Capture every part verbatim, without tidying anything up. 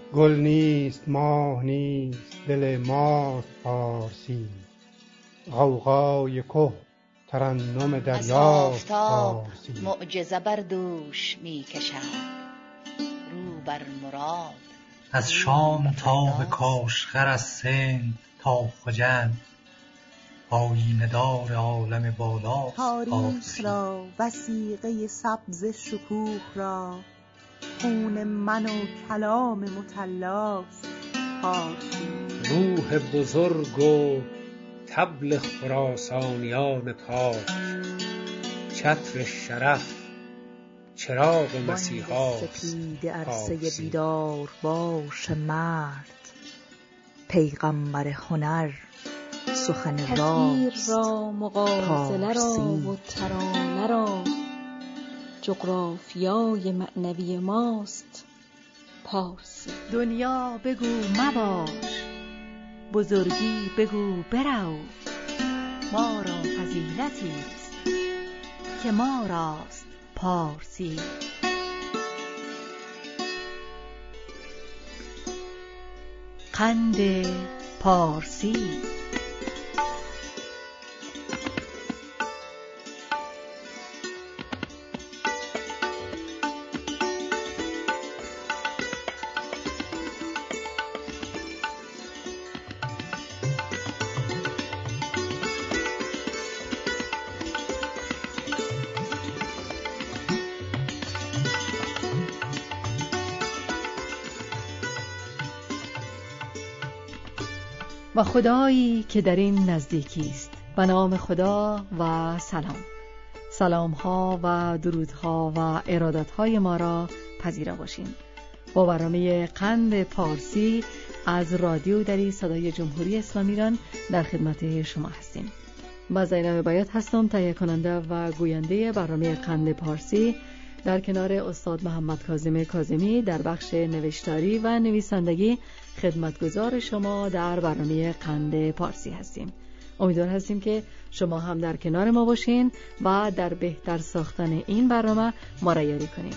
گل نیست ماه نیست دل ماست پارسی، غوغای که ترنم دریاست پارسی. معجزه بر دوش می کشد رو بر مراد، از شام تا به کاشغر، از سند تا خجند، آیینه دار عالم بالاست تاریخ را وثیقه سبز شکوه را، خون من و کلام مطلاست پارسی. روح بزرگ و طبل خراسانیان پاک، چتر شرف چراغ مسیحاست سپید عرصه پارسی. بیدار باش مرد، پیغمبر هنر سخن تطهیر راست را مغازله را پارسی. و ترانه را، جغرافیای معنوی ماست پارسی. دنیا بگو مباش، بزرگی بگو برو، ما را فضیلتی است که ما راست پارسی. قند پارسی. و خدایی که در این نزدیکی است، به نام خدا و سلام. سلام ها و درودها و ارادت های ما را پذیرا باشین. با برنامه قند پارسی از رادیو دری صدای جمهوری اسلامی ایران در خدمت شما هستیم. با زینب بیات هستم، تهیه کننده و گوینده برنامه قند پارسی. در کنار استاد محمد کاظم کاظمی در بخش نوشتاری و نویسندگی خدمتگزار شما در برنامه قند پارسی هستیم. امیدوار هستیم که شما هم در کنار ما باشین و در بهتر ساختن این برنامه ما را یاری کنید.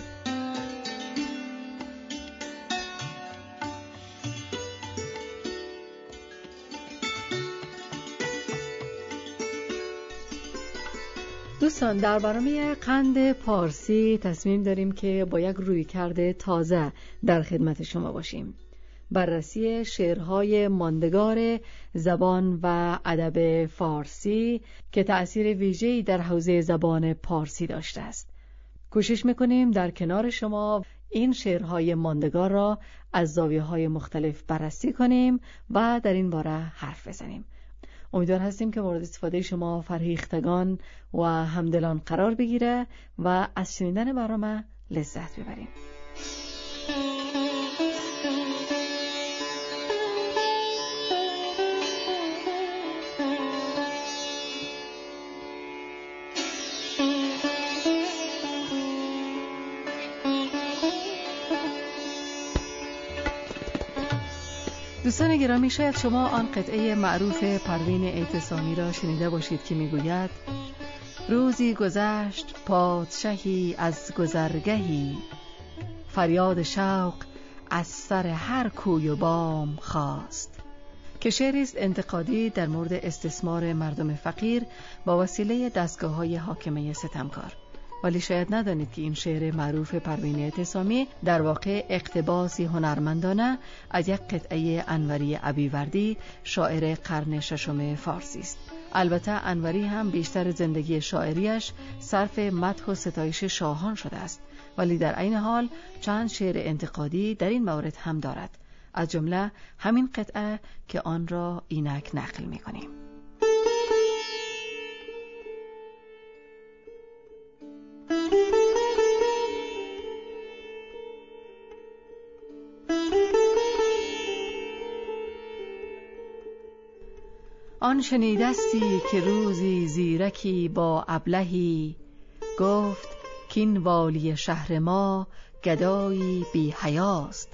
دوستان، در برنامه قند پارسی تصمیم داریم که با یک رویکرد تازه در خدمت شما باشیم. بررسی شعرهای ماندگار زبان و ادب فارسی که تأثیر ویژه‌ای در حوزه زبان پارسی داشته است. کوشش می‌کنیم در کنار شما این شعرهای ماندگار را از زاویه‌های مختلف بررسی کنیم و در این باره حرف بزنیم. امیدوار هستیم که مورد استفاده شما فرهیختگان و همدلان قرار بگیره و از شنیدن برنامه لذت ببریم. دوستان گرامی، شاید شما آن قطعه معروف پروین اعتصامی را شنیده باشید که میگوید: روزی گذشت پادشاهی از گذرگهی، فریاد شوق از سر هر کوی و بام خاست، که شعری است انتقادی در مورد استثمار مردم فقیر با وسیله دستگاه‌های حاکمه ستمکار. ولی شاید ندانید که این شعر معروف پروین اعتصامی در واقع اقتباسی هنرمندانه از یک قطعه انوری ابیوردی، شاعر قرن ششم فارسی است. البته انوری هم بیشتر زندگی شاعریش صرف مدح و ستایش شاهان شده است، ولی در عین حال چند شعر انتقادی در این مورد هم دارد، از جمله همین قطعه که آن را اینک نقل می‌کنیم. آن شنیدستی که روزی زیرکی با ابلهی، گفت کین والی شهر ما گدایی بی حیاست.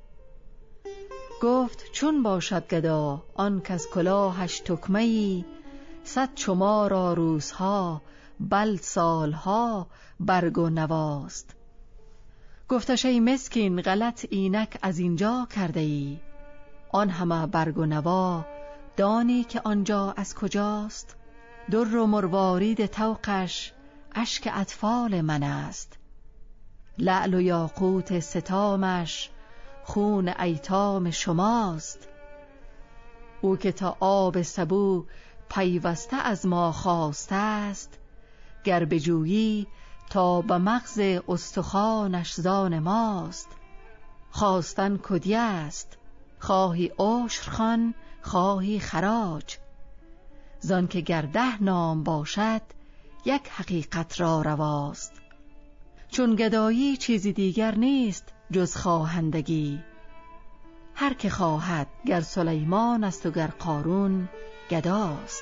گفت چون باشد گدا آن کس کلاهش تکمه‌ای، صد چما را روزها بل سالها برگ و نواست. گفتش ای مسکین غلط اینک از اینجا کرده ای، آن همه برگ و نوا دانی که آنجا از کجاست؟ در و مروارید طوقش اشک اطفال من است، لعل و یاقوت ستامش خون ایتام شماست. او که تا آب سبو پیوسته از ما خواسته است، گر بجویی تا به مغز استخوانش زان ماست. خواستن کدیه است، خواهی عشر خوان خواهی خراج، زان که گر ده نام باشد یک حقیقت را رواست. چون گدایی چیزی دیگر نیست جز خواهندگی، هر که خواهد گر سلیمان است و گر قارون گداست.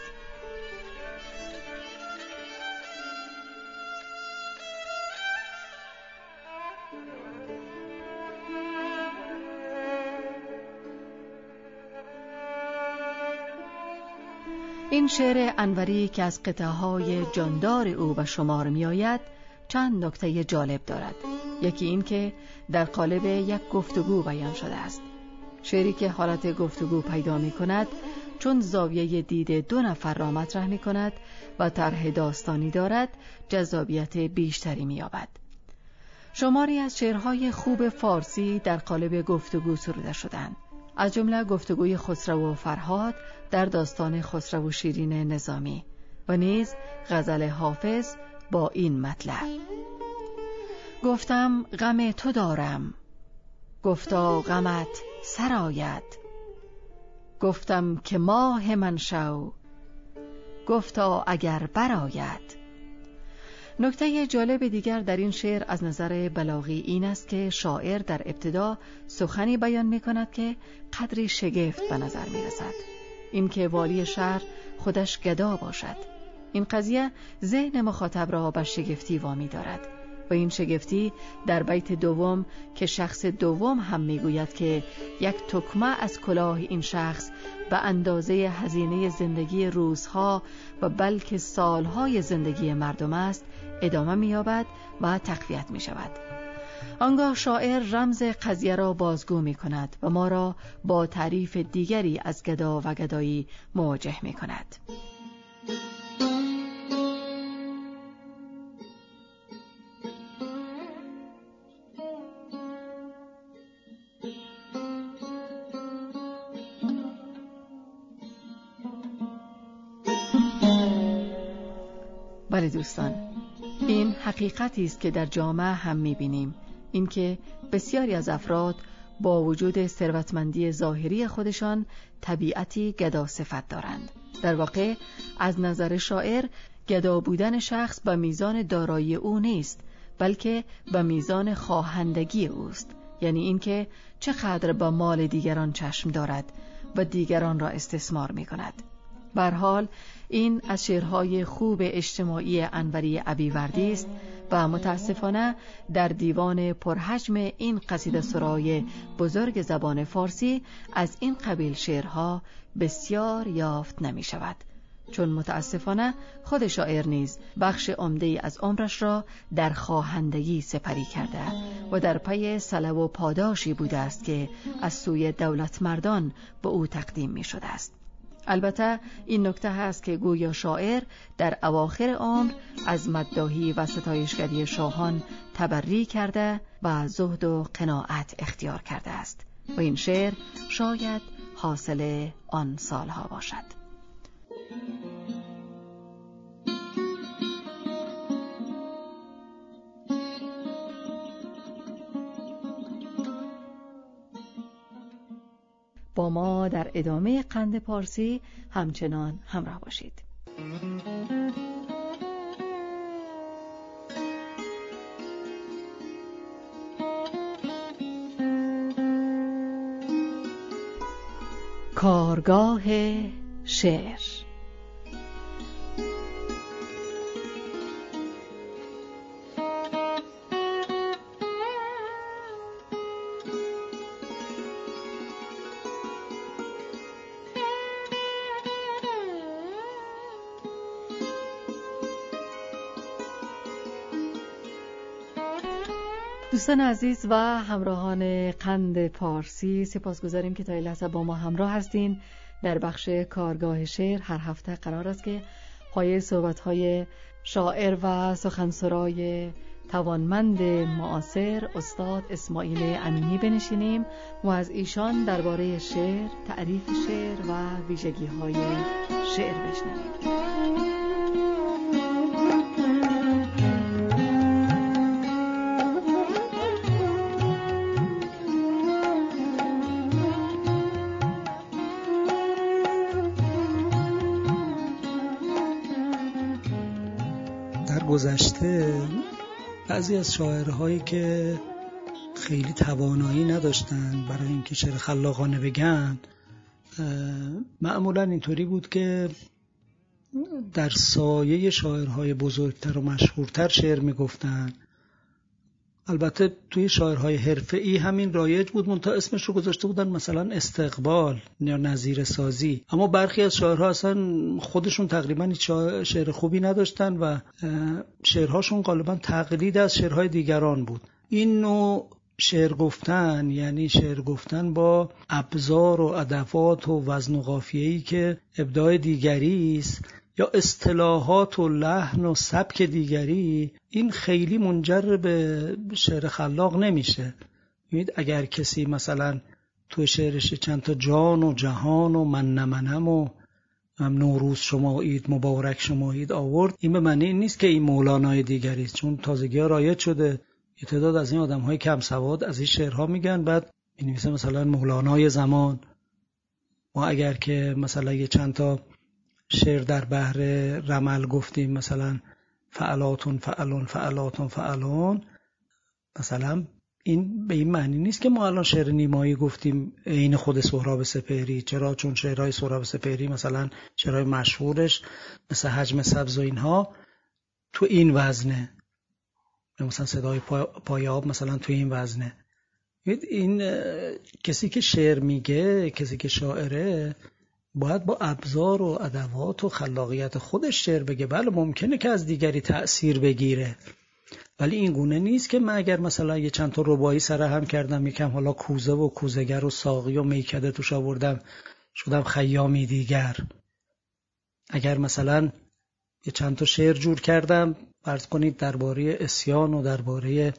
این شعر انوری که از قطعه‌های جاندار او به شمار می آید چند نکته جالب دارد. یکی این که در قالب یک گفتگو بیان شده است. شعری که حالت گفتگو پیدا می کند چون زاویه دید دو نفر را مطرح می کند و طرح داستانی دارد، جذابیت بیشتری می یابد. شماری از شعرهای خوب فارسی در قالب گفتگو سروده شدند، از جمله گفتگوی خسرو و فرهاد در داستان خسرو و شیرین نظامی و نیز غزل حافظ با این مطلب: گفتم غم تو دارم، گفتا غمت سرآید، گفتم که ماه من شو، گفتا اگر برآید. نکته جالب دیگر در این شعر از نظر بلاغی این است که شاعر در ابتدا سخنی بیان می کند که قدری شگفت به نظر می رسد. این که والی شهر خودش گدا باشد، این قضیه ذهن مخاطب را به شگفتی وامی دارد و این شگفتی در بیت دوم که شخص دوم هم می گوید که یک تکمه از کلاه این شخص به اندازه هزینه زندگی روزها و بلکه سالهای زندگی مردم است، ادامه می یابد و تقویت می شود. آنگاه شاعر رمز قضیه را بازگو می کند و ما را با تعریف دیگری از گدا و گدایی مواجه می کند. بله دوستان، این حقیقتی است که در جامعه هم می‌بینیم، اینکه بسیاری از افراد با وجود ثروتمندی ظاهری خودشان طبیعتی گدا صفت دارند. در واقع از نظر شاعر گدا بودن شخص به میزان دارایی او نیست، بلکه به میزان خواهندگی اوست، یعنی اینکه چقدر با مال دیگران چشم دارد و دیگران را استثمار می‌کند. به هر حال این از شعرهای خوب اجتماعی انوری ابیوردی است و متاسفانه در دیوان پرحجم این قصیده سرای بزرگ زبان فارسی از این قبیل شعرها بسیار یافت نمی شود، چون متاسفانه خود شاعر نیز بخش عمده از عمرش را در خواهندگی سپری کرده و در پی صلب و پاداشی بوده است که از سوی دولتمردان به او تقدیم می شده است. البته این نکته هست که گویا شاعر در اواخر عمر از مداحی و ستایشگری شاهان تبری کرده و زهد و قناعت اختیار کرده است و این شعر شاید حاصل آن سالها باشد. با ما در ادامه قند پارسی همچنان همراه باشید. کارگاه شعر. دوستان عزیز و همراهان قند پارسی، سپاسگزاریم که تا این لحظه با ما همراه هستین. در بخش کارگاه شعر هر هفته قرار است که پایه صحبت‌های شاعر و سخنسرای توانمند معاصر استاد اسماعیل امینی بنشینیم و از ایشان درباره شعر، تعریف شعر و ویژگی‌های شعر بشنویم. گذشته بعضی از شاعرهایی که خیلی توانایی نداشتن برای اینکه شعر خلاقانه بگن، معمولا اینطوری بود که در سایه شاعرهای بزرگتر و مشهورتر شعر میگفتن. البته توی شاعرهای حرفه‌ای همین رایج بود، منتها اسمش رو گذاشته بودن مثلا استقبال یا نظیر سازی. اما برخی از شاعرها اصلا خودشون تقریبا هیچ شعر خوبی نداشتن و شعرهاشون غالبا تقلید از شعرهای دیگران بود. این نوع شعر گفتن یعنی شعر گفتن با ابزار و ادوات و وزن و قافیه‌ای که ابداع دیگری است یا اصطلاحات و لحن و سبک دیگری، این خیلی منجر به شعر خلاق نمیشه. ببینید اگر کسی مثلا تو شعرش چند تا جان و جهان و من نمنم و نوروز شما عید مبارک شما عید آورد، این به معنی این نیست که این مولانای دیگری است، چون تازگی ها رایج شده یه تعداد از این آدم های کم سواد از این شعرها میگن، بعد می‌نویسن مثلا مولانای زمان. ما اگر که مثلا یه چند تا شعر در بحر رمل گفتیم، مثلا فعلاتون فعلون فعلاتون فعلون، مثلا این به این معنی نیست که ما الان شعر نیمایی گفتیم عین خود سهراب سپهری. چرا؟ چون شعرهای سهراب سپهری مثلا شعرهای مشهورش مثل حجم سبز و اینها تو این وزنه، مثلا صدای پای آب مثلا تو این وزنه. این کسی که شعر میگه، کسی که شاعره، باید با ابزار و ادوات و خلاقیت خودش شعر بگه. بله ممکنه که از دیگری تأثیر بگیره، ولی این گونه نیست که من اگر مثلا یه چند تا رباعی سر هم کردم، یکم حالا کوزه و کوزگر و ساقی و میکده توش آوردم شدم خیامی دیگر. اگر مثلا یه چند تا شعر جور کردم، فرض کنید درباره عصیان و درباره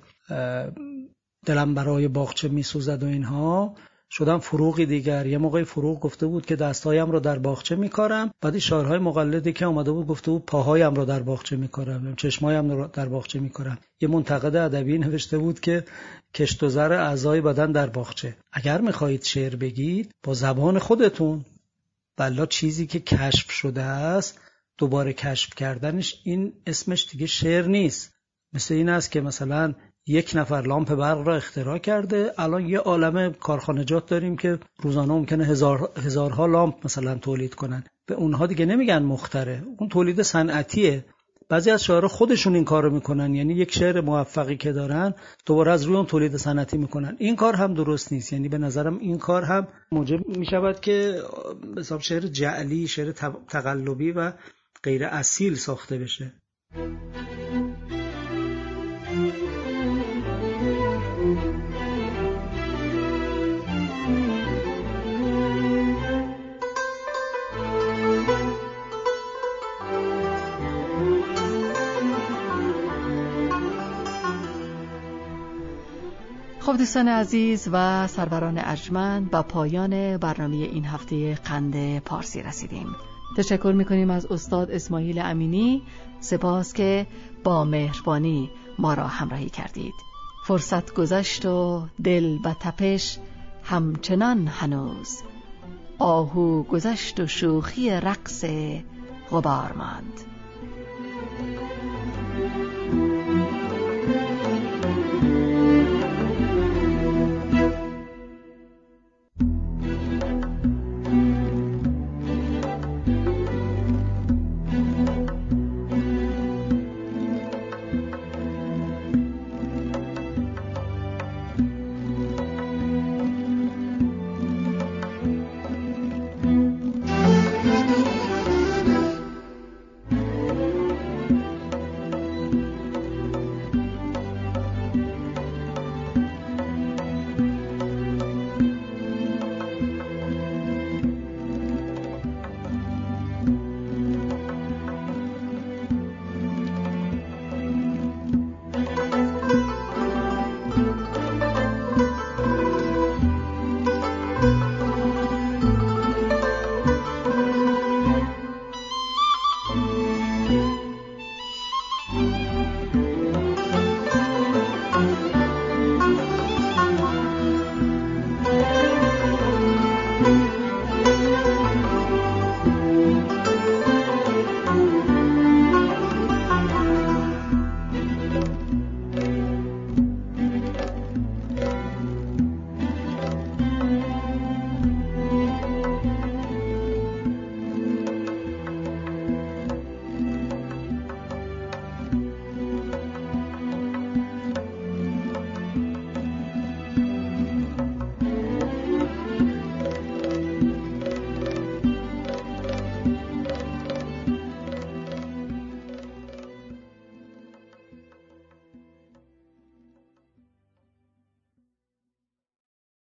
دلم برای باغچه میسوزد و اینها، شدم فروغی دیگر. یه موقعی فروغ گفته بود که دستایم رو در باغچه میکارم، بعدی شاعرهای مقلدی که اومده بود گفته بود پاهایم رو در باغچه میکارم، چشمایم رو در باغچه میکارم. یه منتقد ادبی نوشته بود که کشت و زر اعضای بدن در باغچه. اگر میخواهید شعر بگید با زبان خودتون، والا چیزی که کشف شده است دوباره کشف کردنش، این اسمش دیگه شعر نیست. مثل این است که مثلا یک نفر لامپ برق را اختراع کرده، الان یه عالمه کارخانجات داریم که روزانه ممکنه هزار هزارها لامپ مثلا تولید کنن. به اونها دیگه نمیگن مخترع، اون تولید صنعتیه. بعضی از شاعرها خودشون این کارو میکنن، یعنی یک شعر موفقی که دارن دوباره از روی اون تولید صنعتی میکنن. این کار هم درست نیست. یعنی به نظرم این کار هم موجب میشود که به حساب شعر جعلی، شعر تقلبی و غیر اصیل ساخته بشه. خب دوستان عزیز و سروران ارجمند، با پایان برنامه این هفته قند پارسی رسیدیم. تشکر میکنیم از استاد اسماعیل امینی. سپاس که با مهربانی ما را همراهی کردید. فرصت گذشت و دل به تپش همچنان هنوز، آهو گذشت و شوخی رقص غبار ماند.